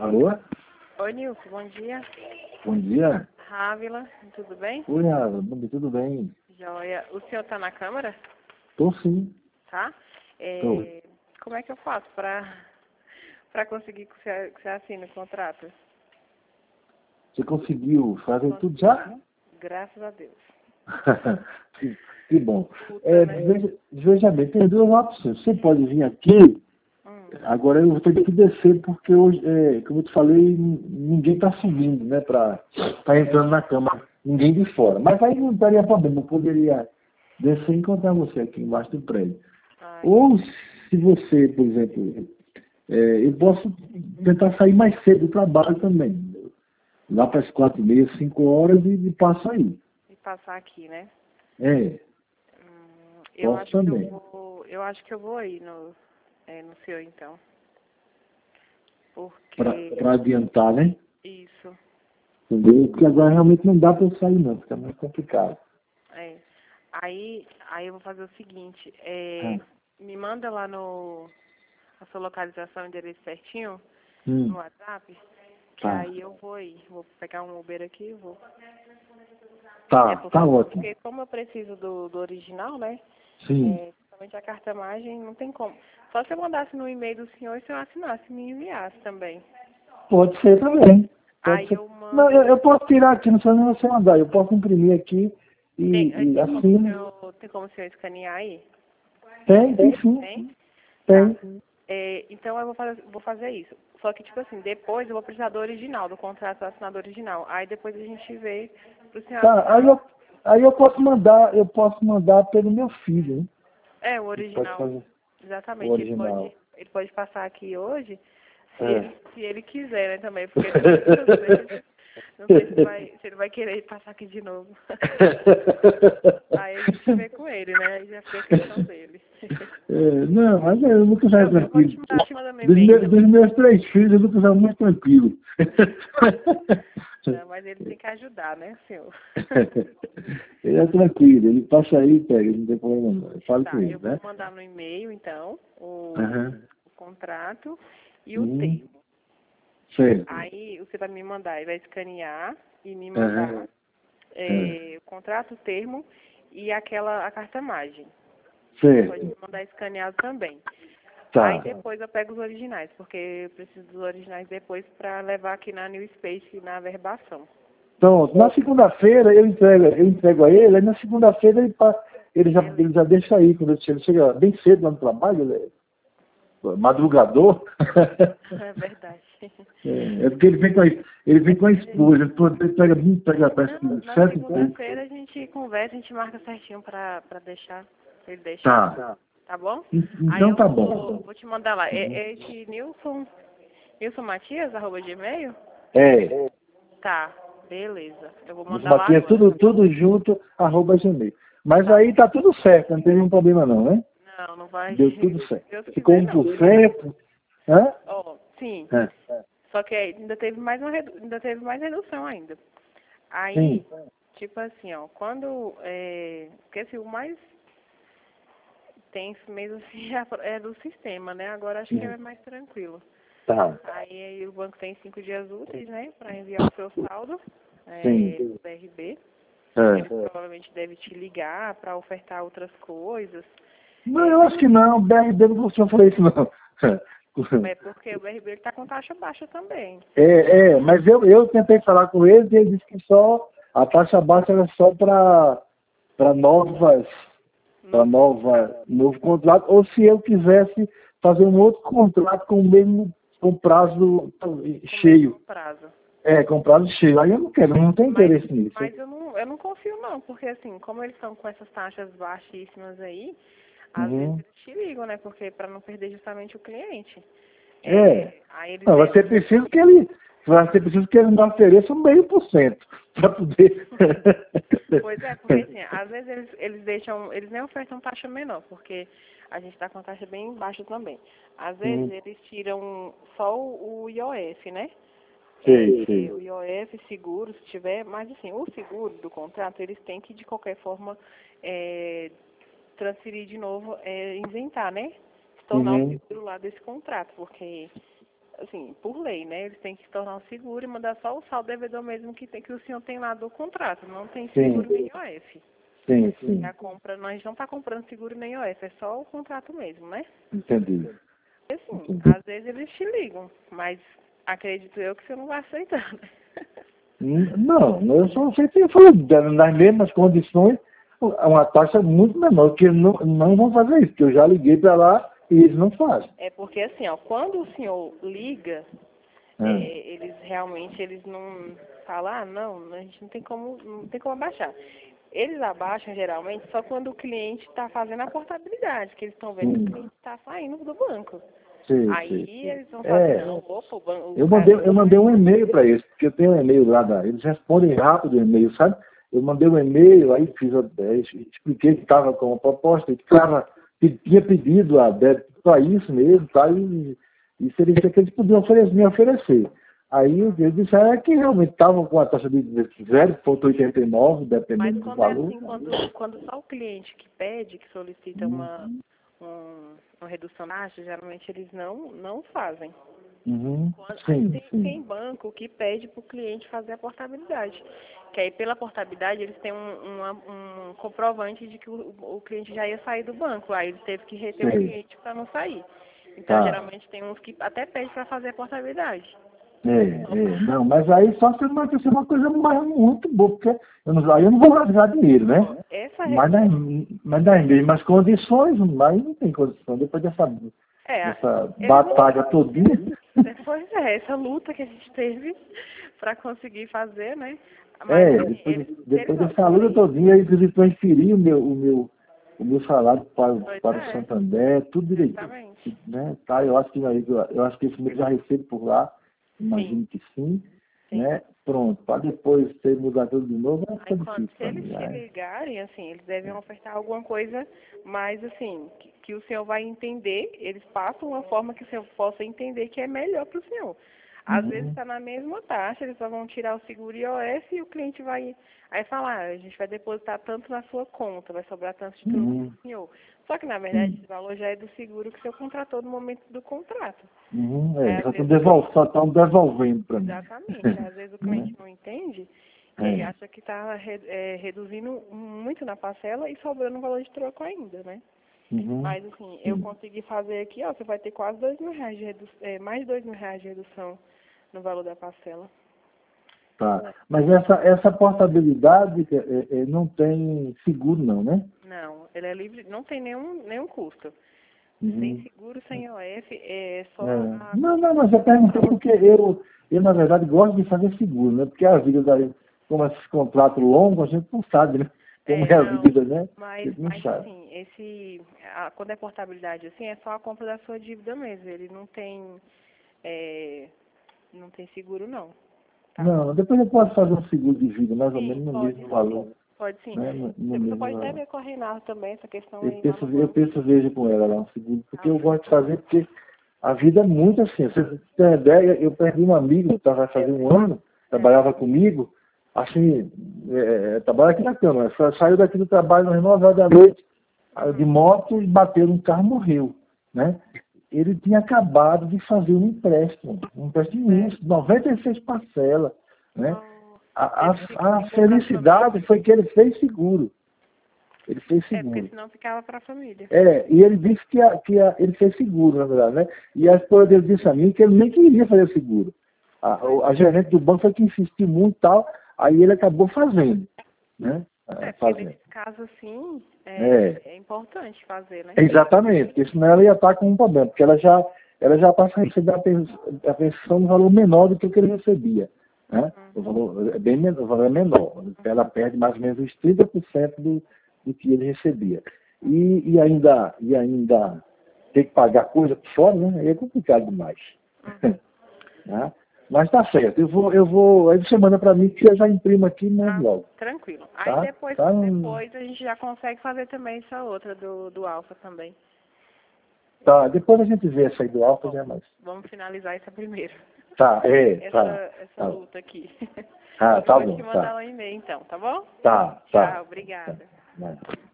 Alô? Oi, Nilson, bom dia. Bom dia. Rávila, tudo bem? Oi, Ava. Tudo bem? Joia. O senhor está na Câmara? Tô sim. Tá? Tô. Como é que eu faço para conseguir que você assine o contrato? Você conseguiu fazer tudo já? Graças a Deus. que bom. Puta, né? Veja bem, tem duas opções. Você pode vir aqui, agora eu vou ter que descer, porque hoje, como eu te falei, ninguém está subindo, né, para entrando na cama, ninguém de fora. Mas aí não teria problema, eu poderia descer e encontrar você aqui embaixo do prédio. Ai, Ou se você, por exemplo, eu posso tentar sair mais cedo do trabalho também. Lá para as 4h30, 5 horas e passo aí. e passar aqui, né? É, Eu posso acho que também. eu acho que eu vou aí no senhor, então. Porque Para adiantar, né? isso, Entendeu? Porque agora realmente não dá para eu sair não, fica muito complicado. é. Aí eu vou fazer o seguinte, Ah. me manda lá a sua localização, endereço certinho, no Hum, WhatsApp, que tá. aí eu vou ir. Vou pegar um Uber aqui e vou. Tá, tá ótimo. Porque como eu preciso do original, né? Sim, Principalmente a carta-magem, não tem como. Só se eu mandasse no e-mail do senhor e se eu assinasse, me enviasse também. pode ser também. Pode Aí ser. eu Não, mando. eu posso tirar aqui, não precisa nem você mandar. Eu posso imprimir aqui e assino. Tem como o senhor escanear aí? Tem sim. Tem? Tá. Tem. Então eu vou fazer isso. Só que, tipo assim, depois eu vou precisar do original, do contrato assinado original. Aí depois a gente vê pro senhor Tá, assinar. aí eu posso mandar pelo meu filho, né? O Ele pode original. fazer o Exatamente. original. Ele pode passar aqui hoje, É. se ele quiser, né, também, porque ele foi muitas vezes. Não sei se ele vai querer passar aqui de novo. Aí a gente vê com ele, né? Aí já fica a questão dele. Não, mas eu nunca saio Eu vou tranquilo. te mandar no e-mail, então. Dos meus 3 filhos, eu nunca saio muito tranquilo. Não, mas ele tem que ajudar, né, senhor? Ele é tranquilo, ele passa aí e pega, não tem problema não. Eu falo com Tá, ele, eu vou né? mandar no e-mail, então, Aham. o contrato e o Uhum. termo. Certo. Aí você vai me mandar, ele vai escanear e me Aham. mandar É. o contrato, o termo e a carta-magem. Pode me Certo. mandar escaneado também. Aí Tá. depois eu pego os originais, porque eu preciso dos originais depois para levar aqui na New Space na verbação. Então, na segunda-feira eu entrego a ele, aí na segunda-feira ele Beleza. já deixa aí, quando ele chega bem cedo lá no trabalho, ele é madrugador. É verdade. É porque ele vem com a esposa, ele pega parece que Na 7 e pouco. segunda-feira a gente conversa, a gente marca certinho pra deixar, pra ele deixar. Tá. Tá bom? Aí Então eu tá bom. vou te mandar lá. Uhum. É esse Nilson Matias, @gmail? É, Tá, beleza. Eu vou nos mandar lá Matias, agora. tudo junto, @gmail. Mas Tá aí bom. tá tudo certo, não tem nenhum problema não, né? Não vai. Deu tudo Se certo. Deus Ficou quiser, um não. por cento, hã? Ó, sim. É. Só que aí ainda teve mais redução ainda. Sim. Aí, tipo assim, ó, quando. Porque assim, o mais tenso mesmo assim é do sistema, né? Agora acho que é mais tranquilo. Tá. Aí o banco tem 5 dias úteis, né, para enviar o seu saldo Sim. do BRB. Eles É. provavelmente devem te ligar para ofertar outras coisas. Não, eu acho que não, o BRB não costuma fazer isso não. É porque o BRB está com taxa baixa também. Mas eu tentei falar com eles e eles disseram que só a taxa baixa era só para novo contrato, ou se eu quisesse fazer um outro contrato com prazo Com o cheio. mesmo prazo. Com prazo cheio. Aí eu não quero, não tenho Mas, interesse nisso. mas eu não confio não, porque assim, como eles estão com essas taxas baixíssimas aí, às vezes Uhum. eles te ligam, né? Porque para não perder justamente o cliente. É. Aí eles Não, vai ser preciso que ele me ofereça 0,5% para poder. Pois é, porque assim, às vezes eles nem ofertam taxa menor, porque a gente está com a taxa bem baixa também. Às vezes Uhum. eles tiram só o IOF, né? Sei. O IOF, seguro, se tiver, mas assim, o seguro do contrato, eles têm que de qualquer forma transferir de novo, isentar, né? Se tornar o Uhum. seguro lá desse contrato, porque assim, por lei, né? Eles têm que tornar o seguro e mandar só o saldo devedor mesmo que o senhor tem lá do contrato. Não tem seguro nem OF. Sim, sim. A compra, nós não está comprando seguro nem OF, é só o contrato mesmo, né? Entendi. Assim, às vezes eles te ligam, mas acredito eu que você não vai aceitar, né? Não, eu só sei que nas mesmas condições, uma taxa muito menor, que não vão fazer isso, porque eu já liguei para lá e eles não fazem. É porque assim, ó, quando o senhor liga, eles realmente não falam, ah, não, a gente não tem como abaixar. Eles abaixam geralmente só quando o cliente está fazendo a portabilidade, que eles estão vendo que o cliente está saindo do banco. Aí eles vão fazer, não, opa, o banco. Eu mandei um e-mail para eles, porque eu tenho um e-mail lá, eles respondem rápido o e-mail, sabe? Eu mandei um e-mail, aí expliquei que estava com a proposta, que tinha pedido a débito para isso mesmo, tá? E seria isso que eles podiam me oferecer. Aí eles disseram que realmente estavam com a taxa de 0,89, dependendo do valor. Mas assim, quando só o cliente que pede, que solicita uma redução na taxa, geralmente eles não fazem. Tem banco que pede para o cliente fazer a portabilidade. Que aí pela portabilidade eles têm um comprovante de que o cliente já ia sair do banco. Aí ele teve que reter o cliente para não sair. Então geralmente tem uns que até pedem para fazer a portabilidade. Não, mas aí só se não acontecer uma coisa muito boa, porque aí eu não vou rasgar dinheiro, né? Mas nas mesmas condições, mas não tem condição, depois dessa batalha todinha. Pois é, essa luta que a gente teve para conseguir fazer, né? Mas, depois dessa luta todinha, eles transferiram o meu salário para o Santander, tudo direitinho. Né? Tá, eu acho que esse mês já recebo por lá. Imagino que sim. Né? Pronto, para depois ter mudar tudo de novo, é difícil. Se eles te ligarem, assim, eles devem ofertar alguma coisa mais, assim, que o senhor vai entender, eles passam uma forma que o senhor possa entender que é melhor para o senhor. Às vezes está na mesma taxa, eles só vão tirar o seguro IOF e o cliente vai aí falar, a gente vai depositar tanto na sua conta, vai sobrar tanto de tudo pro senhor. Só que, na verdade, esse valor já é do seguro que o senhor contratou no momento do contrato. Só estão devolvendo para mim. Exatamente. Às vezes o cliente não entende, ele acha que está reduzindo muito na parcela e sobrando um valor de troco ainda, né? Mas, assim, eu consegui fazer aqui, ó, você vai ter quase R$2.000 de redução, mais de R$2.000 de redução no valor da parcela. Tá. Mas essa portabilidade não tem seguro não, né? Não, ele é livre, não tem nenhum custo. Sem seguro, sem IOF, é só... Não, mas eu perguntei porque eu, na verdade, gosto de fazer seguro, né? Porque a vida como esse contrato longo, a gente não sabe, né? Como é a vida, né? Mas assim, quando é portabilidade assim, é só a compra da sua dívida mesmo. Ele não tem seguro, não. Tá? Não, depois eu posso fazer um seguro de vida, mais ou menos no mesmo valor. Pode sim. Né? Você pode até ver com a Renata também essa questão aí. Eu penso vejo com ela lá um seguro, porque eu gosto de fazer, porque a vida é muito assim. Você tem uma ideia, eu perdi um amigo, estava fazendo um ano, trabalhava comigo, assim, trabalha aqui na cama, saiu daqui do trabalho às 9 horas da noite, de moto, e bateu num carro, morreu, né? Ele tinha acabado de fazer um empréstimo imenso, 96 parcelas, né? A felicidade foi que ele fez seguro. Ele fez seguro. Porque senão ficava para a família. E ele disse que ele fez seguro, na verdade, né? E a esposa dele disse a mim que ele nem queria fazer seguro. A gerente do banco foi que insistiu muito e tal, aí ele acabou fazendo, né? Porque nesse caso, assim, é importante fazer, né? Exatamente, porque senão ela ia estar com um problema, porque ela já passa a receber a pensão no valor menor do que o que ele recebia. Né? O valor é menor, o valor é menor. Ela perde mais ou menos os 30% do que ele recebia. E ainda tem que pagar coisa por fora, né? Aí é complicado demais. Né? Mas tá certo, eu vou, aí você manda para mim que eu já imprimo aqui e mando logo. Tranquilo. Aí depois a gente já consegue fazer também essa outra do Alfa também. Tá, depois a gente vê essa aí do Alfa, já mais. Vamos finalizar essa primeiro. Essa luta aqui. Tá bom. Vou te mandar um e-mail então, tá bom? Tá. Tchau, obrigada. Tá.